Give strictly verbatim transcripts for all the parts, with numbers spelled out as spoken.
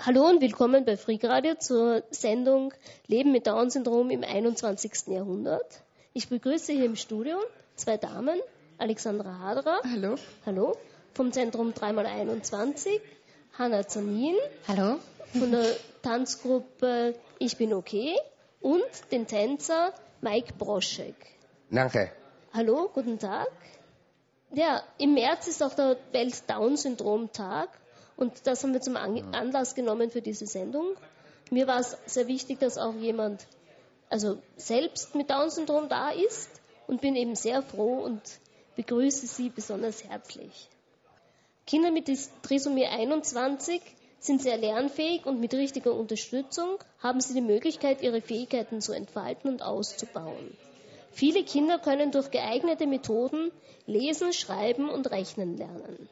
Hallo und willkommen bei Freak Radio zur Sendung Leben mit Down-Syndrom im einundzwanzigsten Jahrhundert. Ich begrüße hier im Studio zwei Damen, Alexandra Haderer. Hallo. Hallo. Vom Zentrum drei mal einundzwanzig, Hanna Zanin. Hallo. Von der Tanzgruppe Ich bin okay und den Tänzer Mike Broschek. Danke. Hallo, guten Tag. Ja, im März ist auch der Welt-Down-Syndrom-Tag. Und das haben wir zum Anlass genommen für diese Sendung. Mir war es sehr wichtig, dass auch jemand also selbst mit Down-Syndrom da ist und bin eben sehr froh und begrüße Sie besonders herzlich. Kinder mit Trisomie einundzwanzig sind sehr lernfähig und mit richtiger Unterstützung haben sie die Möglichkeit, ihre Fähigkeiten zu entfalten und auszubauen. Viele Kinder können durch geeignete Methoden lesen, schreiben und rechnen lernen.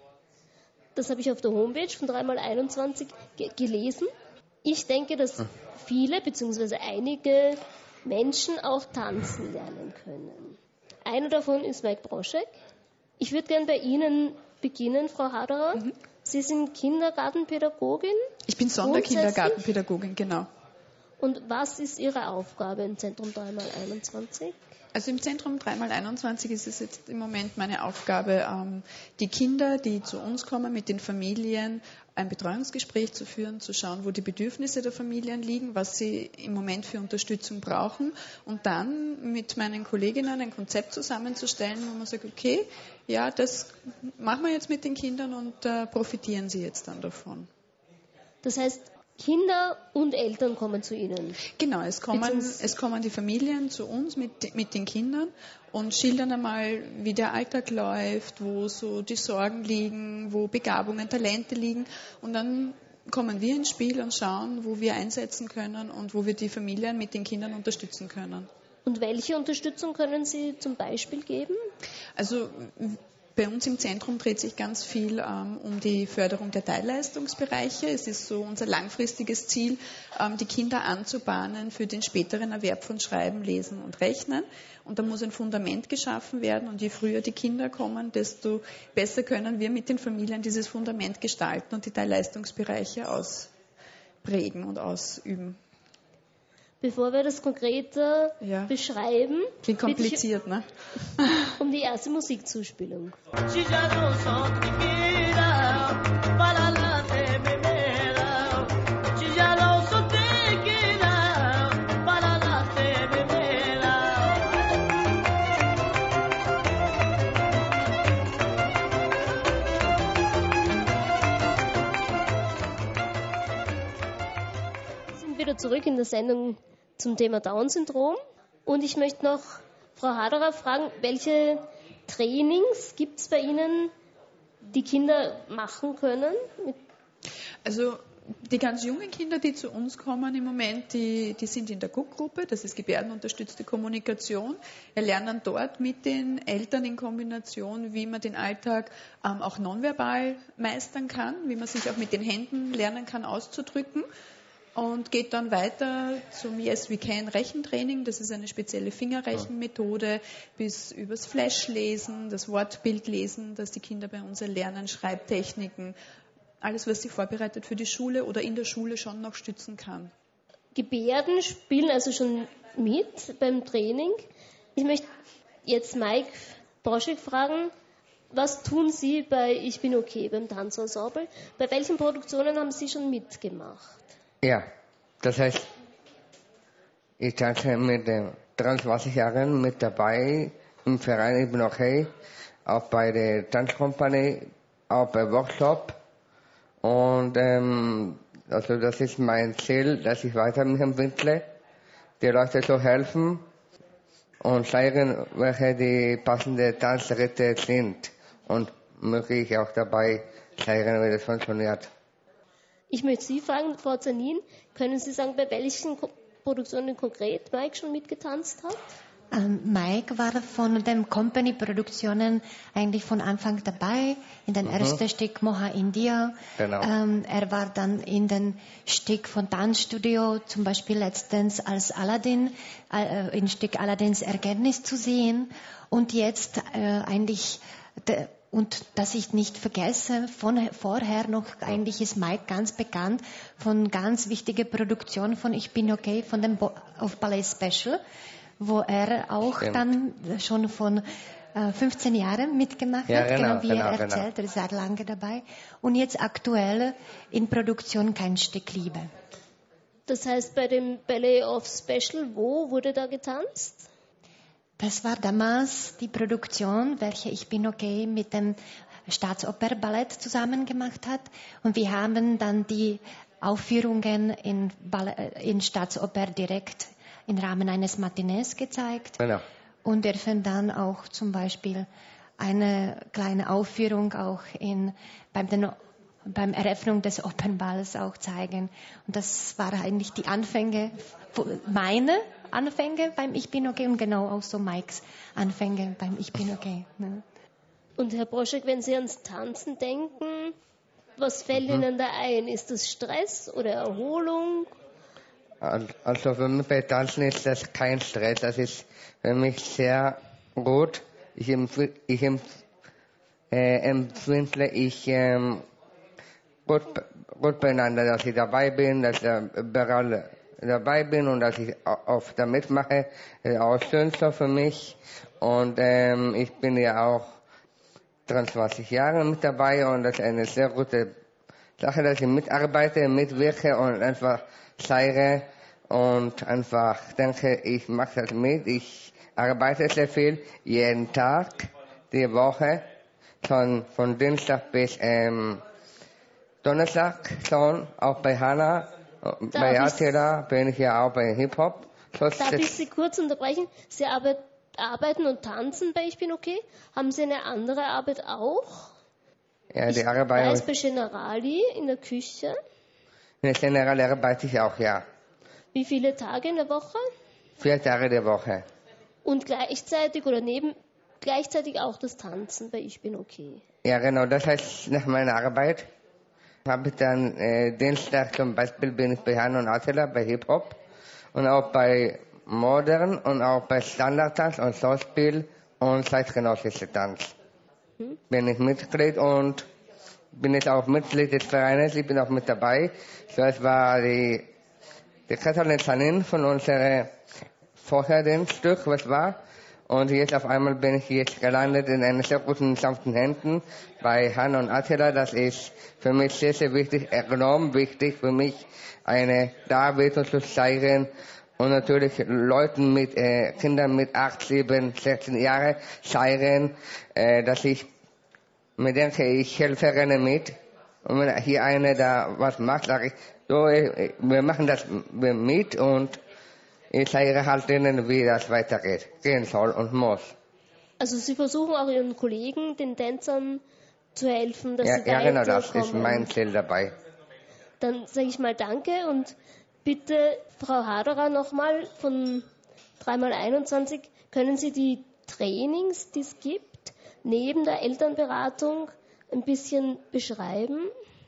Das habe ich auf der Homepage von drei mal einundzwanzig ge- gelesen. Ich denke, dass viele bzw. einige Menschen auch tanzen lernen können. Einer davon ist Mike Broschek. Ich würde gerne bei Ihnen beginnen, Frau Haderer. Mhm. Sie sind Kindergartenpädagogin. Ich bin Sonderkindergartenpädagogin, genau. Und was ist Ihre Aufgabe im Zentrum drei mal einundzwanzig? Also im Zentrum drei mal einundzwanzig ist es jetzt im Moment meine Aufgabe, die Kinder, die zu uns kommen, mit den Familien ein Betreuungsgespräch zu führen, zu schauen, wo die Bedürfnisse der Familien liegen, was sie im Moment für Unterstützung brauchen und dann mit meinen Kolleginnen ein Konzept zusammenzustellen, wo man sagt, okay, ja, das machen wir jetzt mit den Kindern und äh, profitieren sie jetzt dann davon. Das heißt, Kinder und Eltern kommen zu Ihnen? Genau, es kommen, es kommen die Familien zu uns mit, mit den Kindern und schildern einmal, wie der Alltag läuft, wo so die Sorgen liegen, wo Begabungen, Talente liegen. Und dann kommen wir ins Spiel und schauen, wo wir einsetzen können und wo wir die Familien mit den Kindern unterstützen können. Und welche Unterstützung können Sie zum Beispiel geben? Also bei uns im Zentrum dreht sich ganz viel ähm, um die Förderung der Teilleistungsbereiche. Es ist so unser langfristiges Ziel, ähm, die Kinder anzubahnen für den späteren Erwerb von Schreiben, Lesen und Rechnen. Und da muss ein Fundament geschaffen werden. Und je früher die Kinder kommen, desto besser können wir mit den Familien dieses Fundament gestalten und die Teilleistungsbereiche ausprägen und ausüben. Bevor wir das konkreter ja. beschreiben, klingt kompliziert, ne? um die erste Musikzuspielung. Wir sind wieder zurück in der Sendung zum Thema Down-Syndrom. Und ich möchte noch Frau Haderer fragen, welche Trainings gibt es bei Ihnen, die Kinder machen können? Also die ganz jungen Kinder, die zu uns kommen im Moment, die, die sind in der G U K-Gruppe, das ist gebärdenunterstützte Kommunikation. Wir lernen dort mit den Eltern in Kombination, wie man den Alltag ähm, auch nonverbal meistern kann, wie man sich auch mit den Händen lernen kann auszudrücken. Und geht dann weiter zum Yes We Can Rechentraining. Das ist eine spezielle Fingerrechenmethode, bis übers Flashlesen, das Wortbildlesen, das die Kinder bei uns erlernen, Schreibtechniken, alles, was sie vorbereitet für die Schule oder in der Schule schon noch stützen kann. Gebärden spielen also schon mit beim Training. Ich möchte jetzt Mike Broschek fragen, was tun Sie bei Ich bin okay beim Tanzensemble? Bei welchen Produktionen haben Sie schon mitgemacht? Ja, das heißt, ich tanze mit den dreiundzwanzig Jahren mit dabei im Verein Ich bin okay, auch bei der Tanzkompanie, auch bei Workshop. Und ähm, also das ist mein Ziel, dass ich weiter mich entwickle, die Leute zu helfen und zeigen, welche die passenden Tanzschritte sind. Und möglich auch dabei zeigen, wie das funktioniert. Ich möchte Sie fragen, Frau Zanin, können Sie sagen, bei welchen Ko- Produktionen konkret Mike schon mitgetanzt hat? Ähm, Mike war von den Company-Produktionen eigentlich von Anfang dabei, in den mhm. ersten Stück Moha India. Genau. Ähm, er war dann in den Stück von Tanzstudio, zum Beispiel letztens als Aladdin, äh, in Stück Aladdins Erkenntnis zu sehen. Und jetzt äh, eigentlich de, Und dass ich nicht vergesse, von vorher noch eigentlich ist Mike ganz bekannt von ganz wichtiger Produktion von Ich bin okay, von dem Bo- auf Ballet Special, wo er auch Stimmt. dann schon von äh, fünfzehn Jahren mitgemacht Ja, hat, genau, genau wie genau, er genau. erzählt, er ist sehr lange dabei. Und jetzt aktuell in Produktion Kein Stück Liebe. Das heißt, bei dem Ballet of Special, wo wurde da getanzt? Das war damals die Produktion, welche Ich bin okay mit dem Staatsoper-Ballett zusammen gemacht hat. Und wir haben dann die Aufführungen in, Ballett, in Staatsoper direkt im Rahmen eines Matinees gezeigt. Genau. Und dürfen dann auch zum Beispiel eine kleine Aufführung auch in, beim, den, beim Eröffnung des Opernballs auch zeigen. Und das waren eigentlich die Anfänge, meine Anfänge beim Ich bin okay und genau auch so Mikes Anfänge beim Ich bin okay. Ne? Und Herr Broschek, wenn Sie ans Tanzen denken, was fällt mhm. Ihnen da ein? Ist das Stress oder Erholung? Also für mich bei Tanzen ist das kein Stress, das ist für mich sehr gut. Ich, empf- ich empf- äh, empfinde ich ähm, gut, gut beieinander, dass ich dabei bin, dass ich überall dabei bin und dass ich oft da mitmache. Das ist auch schön so für mich. Und ähm, ich bin ja auch dreiundzwanzig Jahre mit dabei und das ist eine sehr gute Sache, dass ich mitarbeite, mitwirke und einfach zeige und einfach denke, ich mache das mit. Ich arbeite sehr viel, jeden Tag, die Woche, von, von Dienstag bis ähm, Donnerstag schon, auch bei Hannah. Bei Attila bin ich ja auch bei Hip-Hop. Darf ich Sie kurz unterbrechen? Sie arbeit, arbeiten und tanzen bei Ich bin okay. Haben Sie eine andere Arbeit auch? Ja, die ich Arbeit. weiß bei Generali in der Küche. In der Generali arbeite ich auch, ja. Wie viele Tage in der Woche? Vier Tage die Woche. Und gleichzeitig oder neben gleichzeitig auch das Tanzen bei Ich bin okay. Ja, genau. Das heißt, nach meiner Arbeit habe ich dann äh, Dienstag zum Beispiel bin ich bei Hannah und Attila bei Hip-Hop und auch bei Modern und auch bei Standardtanz und Schauspiel und zeitgenössischer Tanz. Hm? Bin ich Mitglied und bin jetzt auch Mitglied des Vereines, ich bin auch mit dabei. So, es war die, die Katalin Sanin von unserem Vorherdienststück, was war. Und jetzt auf einmal bin ich jetzt gelandet in einen sehr guten, sanften Händen bei Hannah und Attila. Das ist für mich sehr, sehr wichtig, enorm wichtig für mich, eine Darbietung zu zeigen und natürlich Leuten mit, äh, Kindern mit acht, sieben, sechzehn Jahren zeigen, äh, dass ich mir denke, ich helfe gerne mit. Und wenn hier einer da was macht, sage ich, so, äh, wir machen das mit und ich zeige halt denen, wie das weitergeht, gehen soll und muss. Also Sie versuchen auch Ihren Kollegen, den Tänzern, zu helfen, dass ja, sie ja, weiterkommen. Ja, genau, das ist mein Ziel dabei. Dann sage ich mal Danke und bitte, Frau Haderer, nochmal von drei mal einundzwanzig, können Sie die Trainings, die es gibt, neben der Elternberatung ein bisschen beschreiben?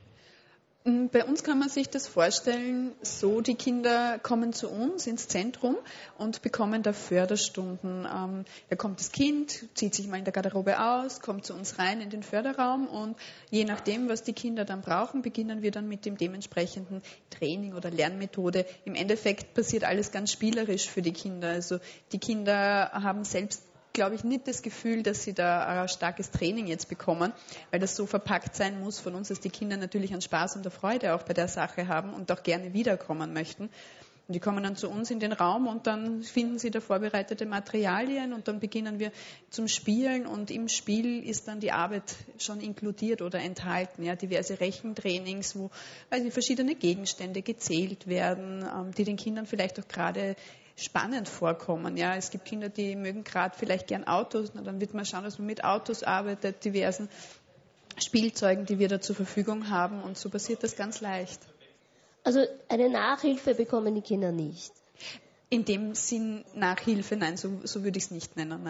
Bei uns kann man sich das vorstellen, so die Kinder kommen zu uns ins Zentrum und bekommen da Förderstunden. Ähm, da kommt das Kind, zieht sich mal in der Garderobe aus, kommt zu uns rein in den Förderraum und je nachdem, was die Kinder dann brauchen, beginnen wir dann mit dem dementsprechenden Training oder Lernmethode. Im Endeffekt passiert alles ganz spielerisch für die Kinder. Also die Kinder haben selbst, glaube ich, nicht das Gefühl, dass sie da ein starkes Training jetzt bekommen, weil das so verpackt sein muss von uns, dass die Kinder natürlich einen Spaß und eine Freude auch bei der Sache haben und auch gerne wiederkommen möchten. Und die kommen dann zu uns in den Raum und dann finden sie da vorbereitete Materialien und dann beginnen wir zum Spielen und im Spiel ist dann die Arbeit schon inkludiert oder enthalten. Ja, diverse Rechentrainings, wo also verschiedene Gegenstände gezählt werden, die den Kindern vielleicht auch gerade spannend vorkommen. Ja, es gibt Kinder, die mögen gerade vielleicht gern Autos, na, dann wird man schauen, dass man mit Autos arbeitet, diversen Spielzeugen, die wir da zur Verfügung haben und so passiert das ganz leicht. Also eine Nachhilfe bekommen die Kinder nicht? In dem Sinn Nachhilfe, nein, so, so würde ich es nicht nennen, nein.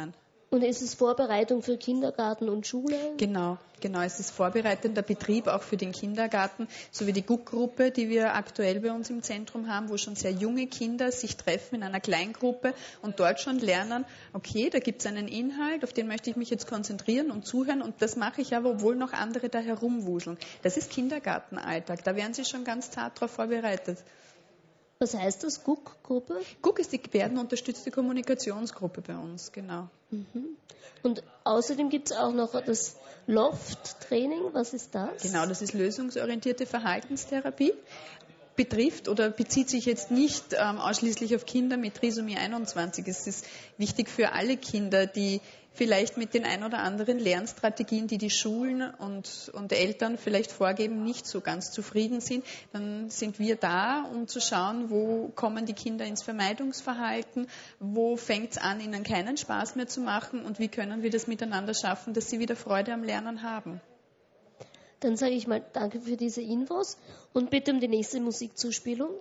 Und ist es Vorbereitung für Kindergarten und Schule? Genau, genau. Es ist vorbereitender Betrieb auch für den Kindergarten, sowie die G U K-Gruppe, die wir aktuell bei uns im Zentrum haben, wo schon sehr junge Kinder sich treffen in einer Kleingruppe und dort schon lernen, okay, da gibt es einen Inhalt, auf den möchte ich mich jetzt konzentrieren und zuhören und das mache ich aber, obwohl noch andere da herumwuseln. Das ist Kindergartenalltag, da werden sie schon ganz zart darauf vorbereitet. Was heißt das, G U K-Gruppe? G U K ist die gebärdenunterstützte Kommunikationsgruppe bei uns, genau. Mhm. Und außerdem gibt es auch noch das Loft-Training. Was ist das? Genau, das ist lösungsorientierte Verhaltenstherapie. Betrifft oder bezieht sich jetzt nicht ähm, ausschließlich auf Kinder mit Trisomie einundzwanzig. Es ist wichtig für alle Kinder, die vielleicht mit den ein oder anderen Lernstrategien, die die Schulen und, und Eltern vielleicht vorgeben, nicht so ganz zufrieden sind. Dann sind wir da, um zu schauen, wo kommen die Kinder ins Vermeidungsverhalten, wo fängt es an, ihnen keinen Spaß mehr zu machen und wie können wir das miteinander schaffen, dass sie wieder Freude am Lernen haben. Dann sage ich mal danke für diese Infos und bitte um die nächste Musikzuspielung.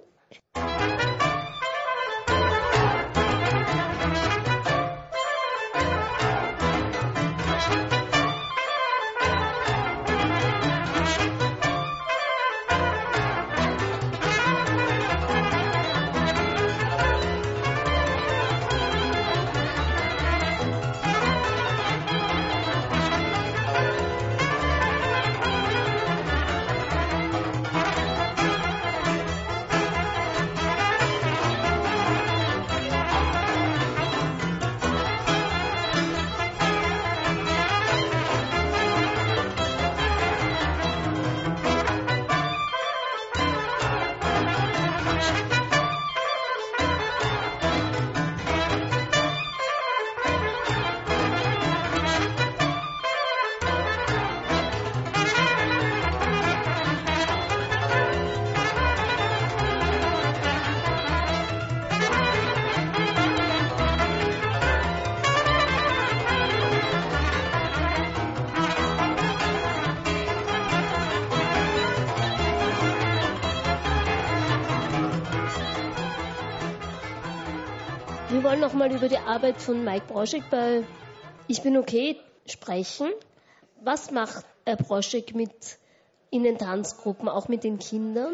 Wir wollen noch mal über die Arbeit von Mike Broschek bei Ich bin okay sprechen. Was macht Herr Broschek mit in den Tanzgruppen, auch mit den Kindern?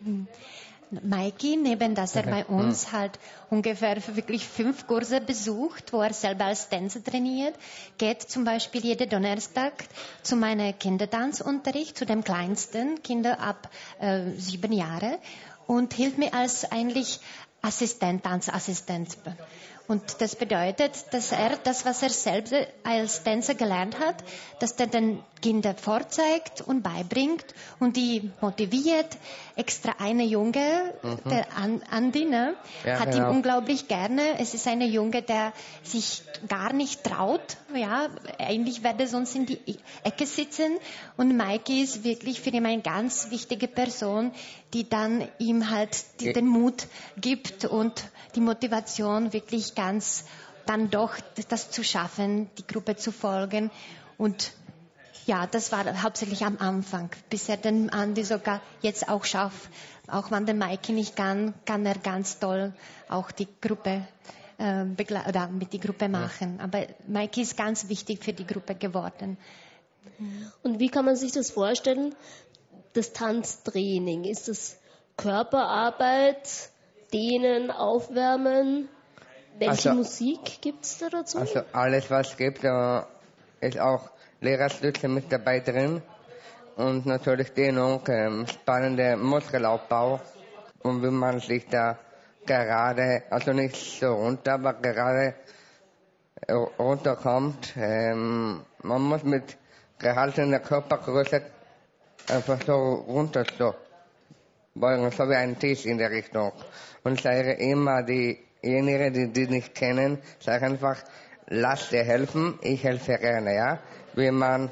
Maiki, neben dass er bei uns halt ungefähr wirklich fünf Kurse besucht, wo er selber als Tänzer trainiert, geht zum Beispiel jeden Donnerstag zu meinem Kindertanzunterricht, zu dem kleinsten, Kinder ab äh, sieben Jahre, und hilft mir als eigentlich Assistent, Tanzassistent. Und das bedeutet, dass er das, was er selbst als Tänzer gelernt hat, dass er den Kindern vorzeigt und beibringt und die motiviert. Extra eine Junge, mhm. der Andi, ne, ja, hat genau. ihn unglaublich gerne. Es ist eine Junge, der sich gar nicht traut. Ja, eigentlich werde sonst in die Ecke sitzen. Und Maiki ist wirklich für ihn eine ganz wichtige Person, die dann ihm halt die, den Mut gibt und die Motivation wirklich ganz dann doch das zu schaffen, die Gruppe zu folgen. Und ja, das war hauptsächlich am Anfang, bis er den Andi sogar jetzt auch schafft. Auch wenn der Maiki nicht kann, kann er ganz toll auch die Gruppe äh, begle- oder mit die Gruppe machen. Ja. Aber Maiki ist ganz wichtig für die Gruppe geworden. Und wie kann man sich das vorstellen? Das Tanztraining, ist das Körperarbeit, Dehnen, Aufwärmen? Welche also, Musik gibt es da dazu? Also alles, was es gibt, da ist auch Lehrerstütze mit dabei drin und natürlich Dehnung, ähm, spannender Muskelaufbau und wie man sich da gerade, also nicht so runter, aber gerade äh, runterkommt. Ähm, man muss mit gehaltener Körpergröße einfach so runter so beugen, so wie ein Tisch in der Richtung. Und ich sage immer, diejenigen, die die nicht kennen, sage einfach, lass dir helfen, ich helfe gerne, ja. Wie man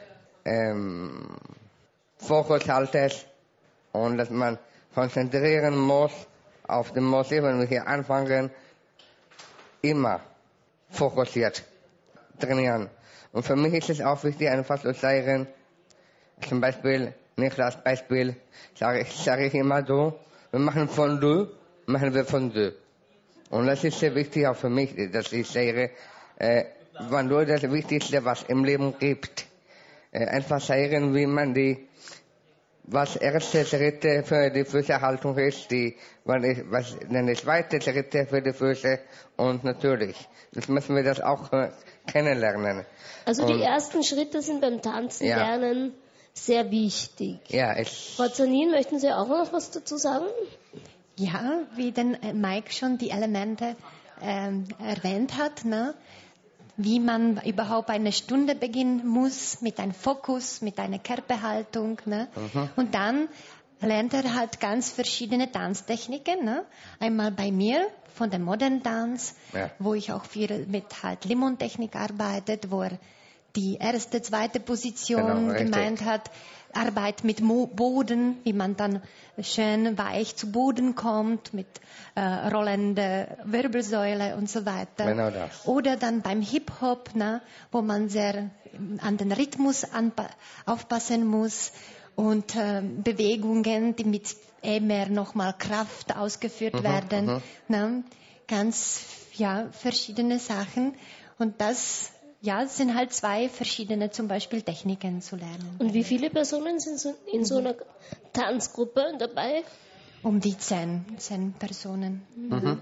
ähm, Fokus haltet und dass man konzentrieren muss auf die Musik, wenn wir hier anfangen, immer fokussiert trainieren. Und für mich ist es auch wichtig, einfach zu sagen, zum Beispiel, nicht als Beispiel, sage ich, sage ich immer so, wir machen Fondue, machen wir Fondue. Und das ist sehr wichtig auch für mich, dass ich sage, äh, war nur das Wichtigste, was im Leben gibt. Äh, einfach zeigen, wie man die, was erste Schritte für die Füßehaltung ist, die, was eine zweite Schritte für die Füße und natürlich, das müssen wir das auch äh, kennenlernen. Also und, die ersten Schritte sind beim Tanzen ja. lernen sehr wichtig. Ja, es Frau Zanin, möchten Sie auch noch was dazu sagen? Ja, wie den Mike schon die Elemente ähm, erwähnt hat, ne? Wie man überhaupt eine Stunde beginnen muss mit einem Fokus, mit einer Körperhaltung. Ne? Mhm. Und dann lernt er halt ganz verschiedene Tanztechniken. Ne? Einmal bei mir von der Modern Dance, ja. wo ich auch viel mit halt Limon-Technik arbeitet, wo er die erste, zweite Position genau, gemeint hat, Arbeit mit Mo- Boden, wie man dann schön weich zu Boden kommt, mit äh, rollender Wirbelsäule und so weiter. Genau das. Oder dann beim Hip-Hop, ne, wo man sehr an den Rhythmus anpa- aufpassen muss und äh, Bewegungen, die mit mehr nochmal Kraft ausgeführt mhm, werden. Mhm. Ne, ganz ja, verschiedene Sachen. Und das Ja, es sind halt zwei verschiedene, zum Beispiel Techniken zu lernen. Und wie viele Personen sind so in so einer Tanzgruppe dabei? Um die zehn, zehn Personen. Mhm.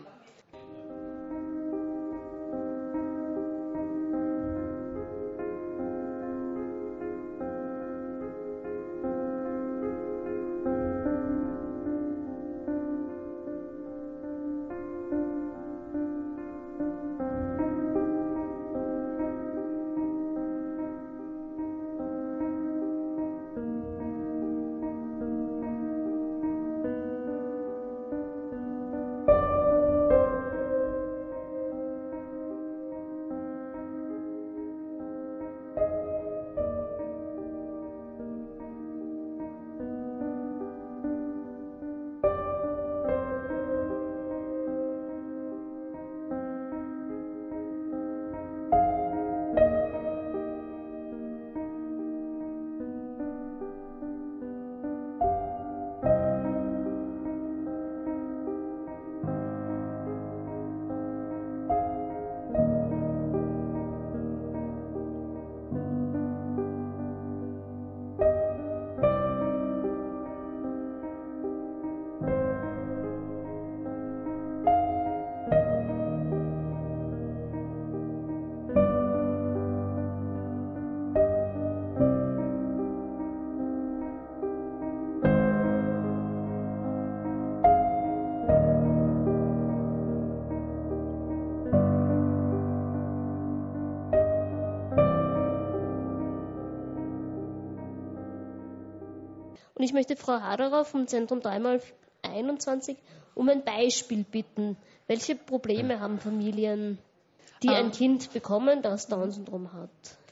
Und ich möchte Frau Haderer vom Zentrum drei mal einundzwanzig um ein Beispiel bitten. Welche Probleme haben Familien, die ein Kind bekommen, das Down-Syndrom hat?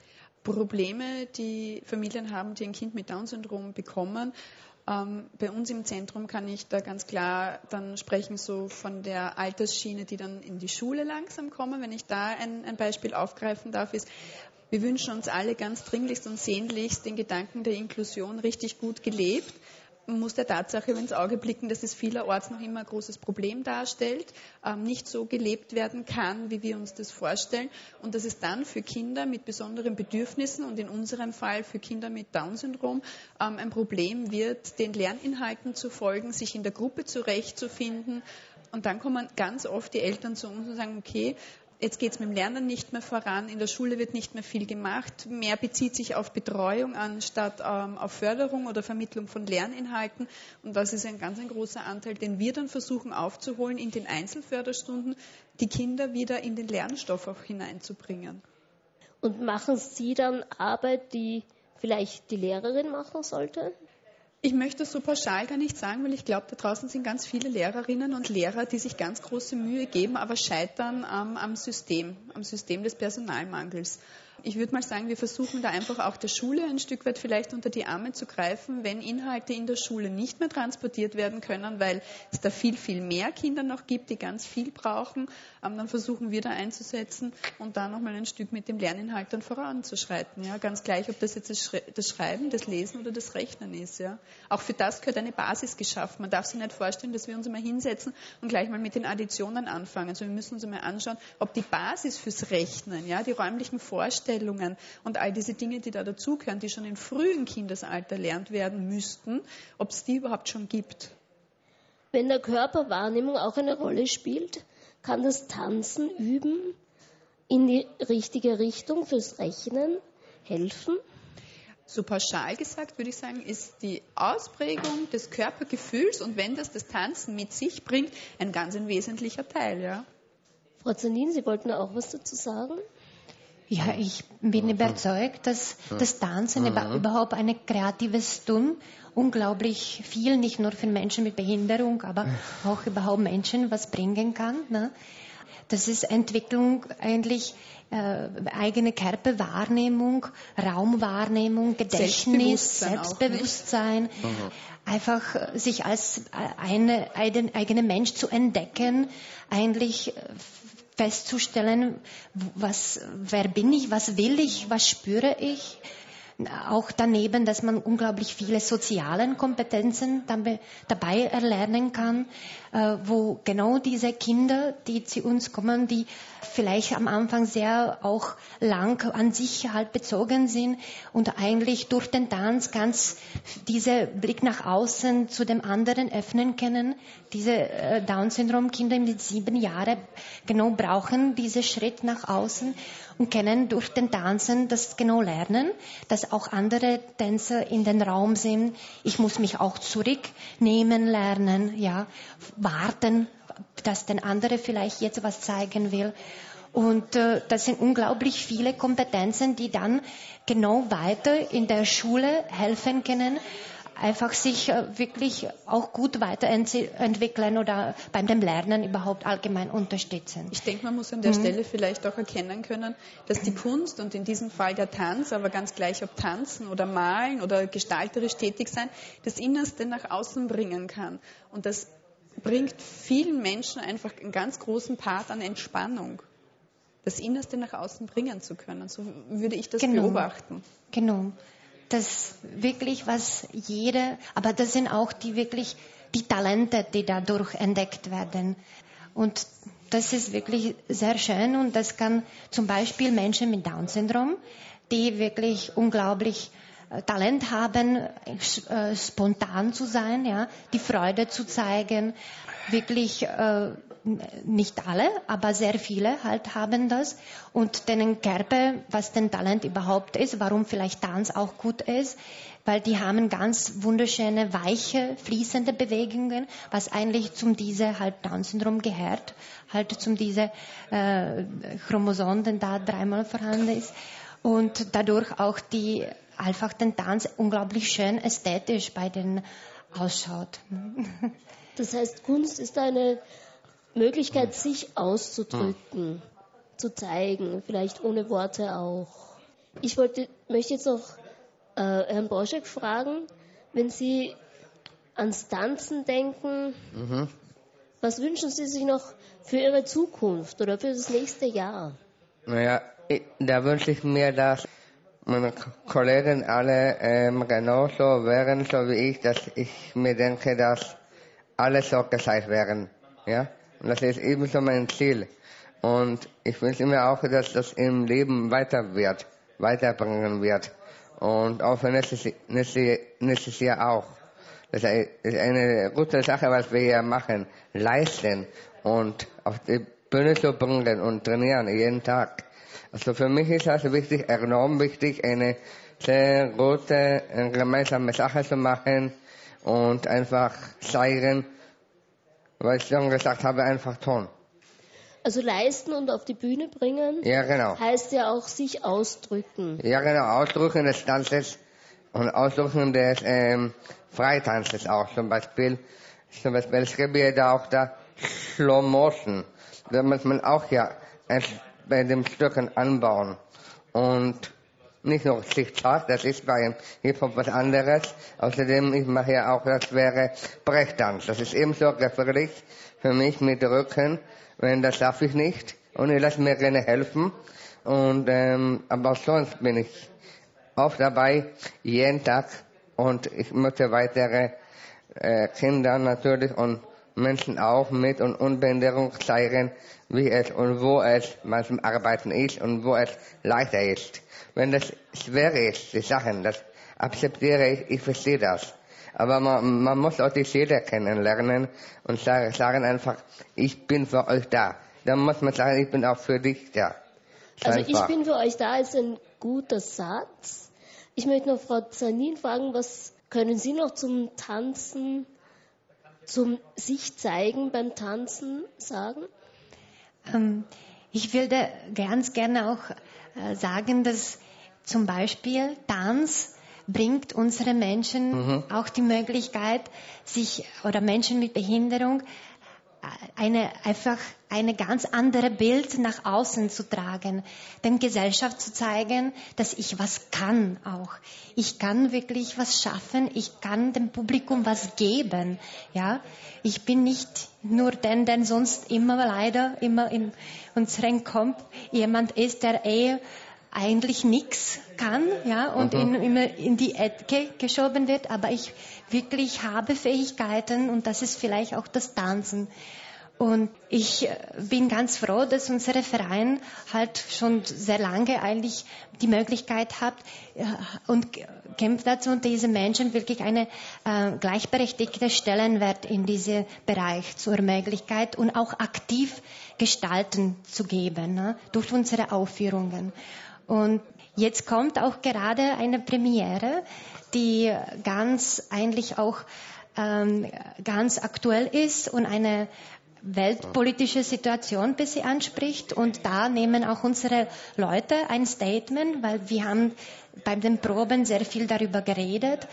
Probleme, die Familien haben, die ein Kind mit Down-Syndrom bekommen. Ähm, bei uns im Zentrum kann ich da ganz klar dann sprechen, so von der Altersschiene, die dann in die Schule langsam kommen. Wenn ich da ein, ein Beispiel aufgreifen darf, ist, wir wünschen uns alle ganz dringlichst und sehnlichst den Gedanken der Inklusion richtig gut gelebt. Man muss der Tatsache ins Auge blicken, dass es vielerorts noch immer ein großes Problem darstellt, ähm, nicht so gelebt werden kann, wie wir uns das vorstellen und dass es dann für Kinder mit besonderen Bedürfnissen und in unserem Fall für Kinder mit Down-Syndrom ähm, ein Problem wird, den Lerninhalten zu folgen, sich in der Gruppe zurechtzufinden und dann kommen ganz oft die Eltern zu uns und sagen, okay, jetzt geht es mit dem Lernen nicht mehr voran, in der Schule wird nicht mehr viel gemacht, mehr bezieht sich auf Betreuung anstatt ähm, auf Förderung oder Vermittlung von Lerninhalten. Und das ist ein ganz ein großer Anteil, den wir dann versuchen aufzuholen in den Einzelförderstunden, die Kinder wieder in den Lernstoff auch hineinzubringen. Und machen Sie dann Arbeit, die vielleicht die Lehrerin machen sollte? Ich möchte das so pauschal gar nicht sagen, weil ich glaube, da draußen sind ganz viele Lehrerinnen und Lehrer, die sich ganz große Mühe geben, aber scheitern ähm, am System, am System des Personalmangels. ich würde mal sagen, wir versuchen da einfach auch der Schule ein Stück weit vielleicht unter die Arme zu greifen, wenn Inhalte in der Schule nicht mehr transportiert werden können, weil es da viel, viel mehr Kinder noch gibt, die ganz viel brauchen. Ähm, dann versuchen wir da einzusetzen und da nochmal ein Stück mit dem Lerninhalt dann voranzuschreiten. Ja? Ganz gleich, ob das jetzt das, Schre- das Schreiben, das Lesen oder das Rechnen ist. Ja? Auch für das gehört eine Basis geschaffen. Man darf sich nicht vorstellen, dass wir uns immer hinsetzen und gleich mal mit den Additionen anfangen. Also wir müssen uns einmal anschauen, ob die Basis fürs Rechnen, ja, die räumlichen Vorstellungen und all diese Dinge, die da dazugehören, die schon in frühem Kindesalter erlernt werden müssten, ob es die überhaupt schon gibt. Wenn der Körperwahrnehmung auch eine Rolle spielt, kann das Tanzen üben in die richtige Richtung fürs Rechnen helfen? So pauschal gesagt würde ich sagen, ist die Ausprägung des Körpergefühls und wenn das das Tanzen mit sich bringt, ein ganz ein wesentlicher Teil. Ja. Frau Zanin, Sie wollten auch was dazu sagen? Ja, ich bin überzeugt, dass das Tanzen mhm. überhaupt ein kreatives Tun unglaublich viel, nicht nur für Menschen mit Behinderung, aber auch überhaupt Menschen was bringen kann. Ne? Das ist Entwicklung eigentlich, äh, eigene Körperwahrnehmung, Raumwahrnehmung, Gedächtnis, Selbstbewusstsein, Selbstbewusstsein einfach äh, sich als eine, eine, eigene Mensch zu entdecken, eigentlich äh, festzustellen, was, wer bin ich, was will ich, was spüre ich. Auch daneben, dass man unglaublich viele soziale Kompetenzen dabei erlernen kann, wo genau diese Kinder, die zu uns kommen, die vielleicht am Anfang sehr auch lang an sich halt bezogen sind und eigentlich durch den Tanz ganz diese Blick nach außen zu dem anderen öffnen können. Diese Down-Syndrom-Kinder mit sieben Jahren genau brauchen diesen Schritt nach außen und können durch den Tanzen das genau lernen, dass auch andere Tänzer in den Raum sind. Ich muss mich auch zurücknehmen lernen, ja, warten, dass der andere vielleicht jetzt was zeigen will. Und äh, das sind unglaublich viele Kompetenzen, die dann genau weiter in der Schule helfen können, einfach sich äh, wirklich auch gut weiterentwickeln oder beim dem Lernen überhaupt allgemein unterstützen. Ich denke, man muss an der mhm. Stelle vielleicht auch erkennen können, dass die Kunst und in diesem Fall der Tanz, aber ganz gleich ob Tanzen oder Malen oder gestalterisch tätig sein, das Innerste nach außen bringen kann. Und das bringt vielen Menschen einfach einen ganz großen Part an Entspannung. Das Innerste nach außen bringen zu können. So würde ich das genau. beobachten. Genau. Das wirklich, was jeder, aber das sind auch die wirklich die Talente, die dadurch entdeckt werden. Und das ist wirklich sehr schön und das kann zum Beispiel Menschen mit Down-Syndrom, die wirklich unglaublich Talent haben, äh, spontan zu sein, ja, die Freude zu zeigen, wirklich äh, nicht alle, aber sehr viele halt haben das und denen Körper, was denn Talent überhaupt ist, warum vielleicht Tanz auch gut ist, weil die haben ganz wunderschöne, weiche, fließende Bewegungen, was eigentlich zum diese halt Down-Syndrom gehört, halt zum diese äh, Chromosom, denn da dreimal vorhanden ist und dadurch auch die einfach den Tanz unglaublich schön ästhetisch bei denen ausschaut. Das heißt, Kunst ist eine Möglichkeit, sich auszudrücken, zu zeigen, vielleicht ohne Worte auch. Ich wollte, möchte jetzt noch äh, Herrn Boschek fragen, wenn Sie ans Tanzen denken, mhm. was wünschen Sie sich noch für Ihre Zukunft oder für das nächste Jahr? Naja, ich, da wünsche ich mir, dass meine Kollegen alle ähm, genauso wären, so wie ich, dass ich mir denke, dass alle so gleich wären. Ja? Und das ist ebenso mein Ziel. Und ich wünsche mir auch, dass das im Leben weiter wird, weiterbringen wird. Und auch für nächstes, nächstes, nächstes Jahr auch. Das ist eine gute Sache, was wir hier machen. Leisten und auf die Bühne zu bringen und trainieren jeden Tag. Also für mich ist das wichtig, enorm wichtig, eine sehr gute gemeinsame Sache zu machen und einfach zeigen, was ich schon gesagt habe, einfach tun. Also leisten und auf die Bühne bringen, ja, genau. heißt ja auch sich ausdrücken. Ja, genau, Ausdrücken des Tanzes und Ausdrücken des ähm, Freitanzes auch. Zum Beispiel, zum Beispiel, es gibt ja da auch da Slow Motion. Da muss man auch ja bei den Stücken anbauen. und nicht nur Sichtart, das ist beim Hip-Hop was anderes. Außerdem, ich mache ja auch, das wäre Brechtanz. Das ist ebenso gefährlich für mich mit Rücken, wenn das darf ich nicht. Und ich lasse mir gerne helfen. Und, ähm, aber sonst bin ich oft dabei, jeden Tag. Und ich möchte weitere äh, Kinder natürlich und Menschen auch mit und Unbehinderung zeigen, wie es und wo es mal zum Arbeiten ist und wo es leichter ist. Wenn das schwer ist, die Sachen, das akzeptiere ich, ich verstehe das. Aber man, man muss auch die Seele kennenlernen und sagen, sagen einfach, ich bin für euch da. Dann muss man sagen, ich bin auch für dich da. Also ich bin für euch da ist ein guter Satz. Ich möchte noch Frau Zanin fragen, was können Sie noch zum Tanzen, zum sich zeigen beim Tanzen sagen? Ähm, ich würde ganz gerne auch äh, sagen, dass zum Beispiel Tanz bringt unsere Menschen mhm. auch die Möglichkeit, sich oder Menschen mit Behinderung eine einfach eine ganz andere Bild nach außen zu tragen, der Gesellschaft zu zeigen, dass ich was kann auch. Ich kann wirklich was schaffen, ich kann dem Publikum was geben, ja. Ich bin nicht nur den, der sonst immer leider immer in unserem Kopf jemand ist, der eh eigentlich nichts kann, ja, und mhm. in, immer in die Ecke geschoben wird, aber ich wirklich habe Fähigkeiten und das ist vielleicht auch das Tanzen. Und ich bin ganz froh, dass unser Verein halt schon sehr lange eigentlich die Möglichkeit hat und kämpft dazu, und diese Menschen wirklich eine äh, gleichberechtigte Stellenwert in diesem Bereich zur Möglichkeit und auch aktiv gestalten zu geben, ne, durch unsere Aufführungen. Und jetzt kommt auch gerade eine Premiere, die ganz eigentlich auch ähm, ganz aktuell ist und eine weltpolitische Situation bis sie anspricht. Und da nehmen auch unsere Leute ein Statement, weil wir haben bei den Proben sehr viel darüber geredet.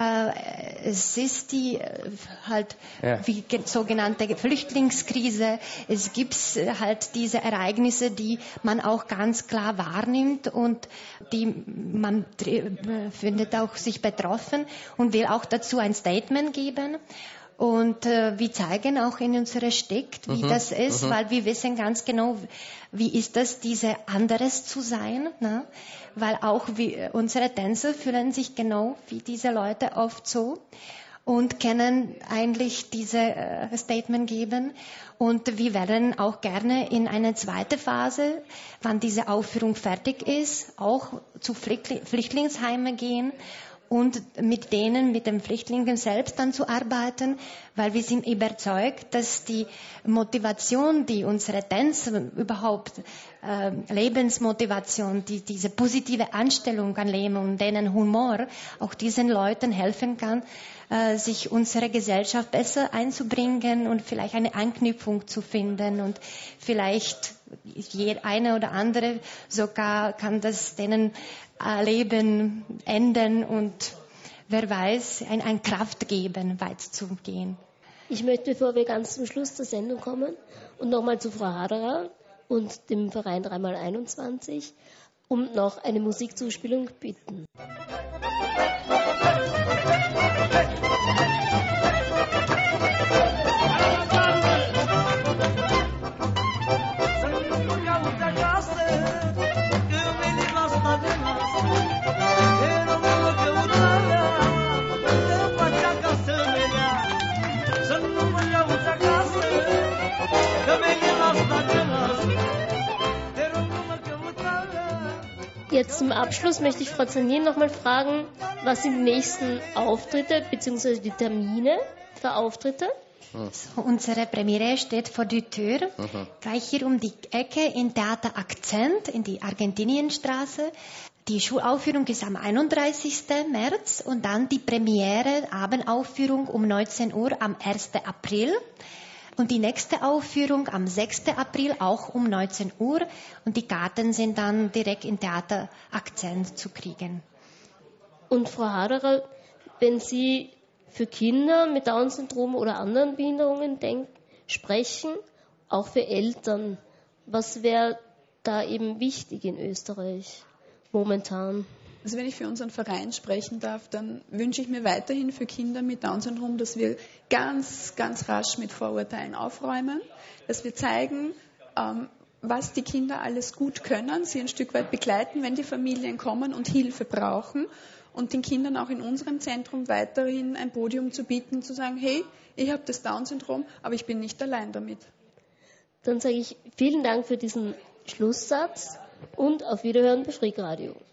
Äh, es ist die halt ja. wie sogenannte Flüchtlingskrise. Es gibt halt diese Ereignisse, die man auch ganz klar wahrnimmt und die man findet auch sich betroffen und will auch dazu ein Statement geben. Und äh, wir zeigen auch in unserer Steckt, wie mhm, das ist, mhm. weil wir wissen ganz genau, wie ist das, diese anderes zu sein, ne? Weil auch wir, unsere Tänzer fühlen sich genau wie diese Leute oft so und können eigentlich diese äh, Statement geben. Und wir werden auch gerne in eine zweite Phase, wann diese Aufführung fertig ist, auch zu Flüchtling- Flüchtlingsheimen gehen und mit denen, mit den Flüchtlingen selbst dann zu arbeiten, weil wir sind überzeugt, dass die Motivation, die unsere Tänzer überhaupt, äh, Lebensmotivation, die, diese positive Einstellung an Leben und denen Humor auch diesen Leuten helfen kann, äh, sich unsere Gesellschaft besser einzubringen und vielleicht eine Anknüpfung zu finden und vielleicht jeder eine oder andere sogar kann das denen äh, Leben enden und wer weiß, ein, ein Kraft geben, weit zu gehen. Ich möchte, bevor wir ganz zum Schluss der Sendung kommen und nochmal zu Frau Haderer und dem Verein drei mal einundzwanzig, um noch eine Musikzuspielung bitten. Jetzt zum Abschluss möchte ich Frau Zanin nochmal fragen, was sind die nächsten Auftritte bzw. die Termine für Auftritte? So, unsere Premiere steht vor der Tür, mhm. gleich hier um die Ecke in Theater Akzent in die Argentinienstraße. Die Schulaufführung ist am einunddreißigsten März und dann die Premiere, Abendaufführung um neunzehn Uhr am ersten April. Und die nächste Aufführung am sechsten April auch um neunzehn Uhr. Und die Karten sind dann direkt in Theater Akzent zu kriegen. Und Frau Haderer, wenn Sie für Kinder mit Down-Syndrom oder anderen Behinderungen denken, sprechen, auch für Eltern, was wäre da eben wichtig in Österreich? momentan. Also wenn ich für unseren Verein sprechen darf, dann wünsche ich mir weiterhin für Kinder mit Down-Syndrom, dass wir ganz, ganz rasch mit Vorurteilen aufräumen, dass wir zeigen, ähm, was die Kinder alles gut können, sie ein Stück weit begleiten, wenn die Familien kommen und Hilfe brauchen und den Kindern auch in unserem Zentrum weiterhin ein Podium zu bieten, zu sagen, hey, ich habe das Down-Syndrom, aber ich bin nicht allein damit. Dann sage ich vielen Dank für diesen Schlusssatz und auf Wiederhören bei Freakradio.